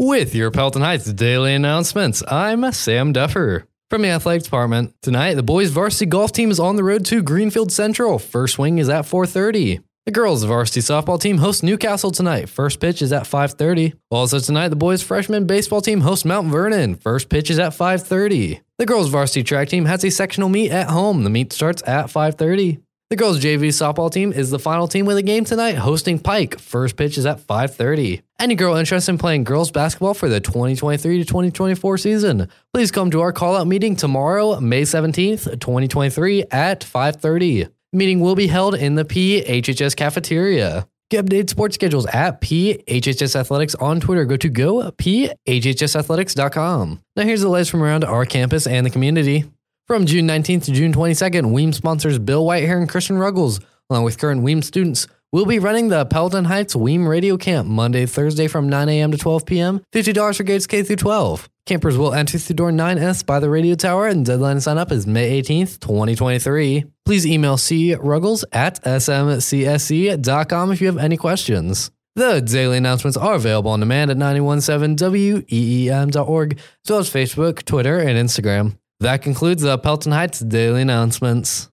With your Pelton Heights daily announcements, I'm Sam Duffer. From the Athletics Department, tonight the boys varsity golf team is on the road to Greenfield Central. First swing is at 4:30. The girls varsity softball team hosts Newcastle tonight. First pitch is at 5:30. Also tonight, the boys freshman baseball team hosts Mount Vernon. First pitch is at 5:30. The girls varsity track team has a sectional meet at home. The meet starts at 5:30. The girls JV softball team is the final team with a game tonight, hosting Pike. First pitch is at 5:30. Any girl interested in playing girls basketball for the 2023 to 2024 season, please come to our call-out meeting tomorrow, May 17th, 2023 at 5:30. The meeting will be held in the PHHS cafeteria. Get updated sports schedules at PHHS Athletics on Twitter. Go to gophhsathletics.com. Now here's the latest from around our campus and the community. From June 19th to June 22nd, Weems sponsors Bill Whitehair and Christian Ruggles, along with current Weems students, will be running the Pelton Heights Weem Radio Camp Monday, Thursday from 9 a.m. to 12 p.m., $50 for grades K through 12. Campers will enter through door 9S by the radio tower, and deadline to sign up is May 18th, 2023. Please email cruggles@smcsc.com if you have any questions. The daily announcements are available on demand at 917weem.org, as well as Facebook, Twitter, and Instagram. That concludes the Pelton Heights daily announcements.